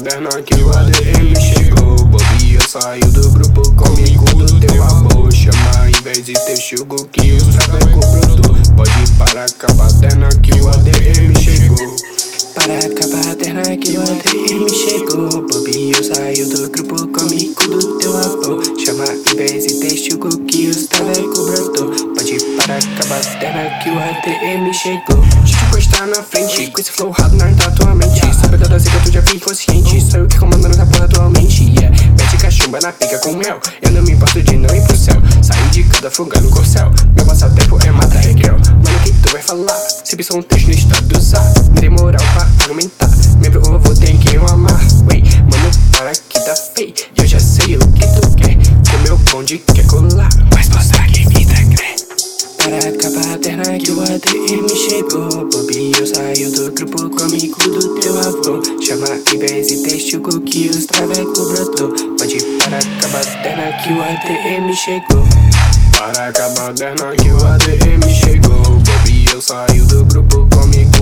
baderna que o ADM chegou. Bobi, eu saio do grupo comigo do teu amor. Chama em vez de ter chugo que o traveco brotou. Pode parar com a baderna que o ADM chegou. Para com a baderna que o ADM chegou. Bobi, eu saio do grupo comigo do teu amor. Chama em vez de ter chugo que os traveco brotou. Pode parar com a baderna que o ADM chegou. Chico está na frente, com esse flow rado na tua mente. Sabe da zica, tu já fica inconsciente. Sou eu que comando nessa porra atualmente, yeah. Mete cachumba na pica com mel. Eu não me importo de não ir pro céu. Saí de cada fuga no corcel. Meu passatempo é matar regrel. Mano, o que tu vai falar? Se pisou um texto no estado do zar. Me dei moral pra argumentar. Membro ovo tem que eu amar. Wey, mano, para que tá feio. Eu já sei o que tu quer. Com meu bonde quer colar. Mas mostrar que vida crê. Para com a baderna que o ADM chegou. Bobi, eu saio do grupo comigo do teu avô. Chama em vez de ter chugo que os traveco brotou. Pode parar com a baderna que o ADM chegou. Para com a baderna que o ADM chegou. Bobi, eu saio do grupo comigo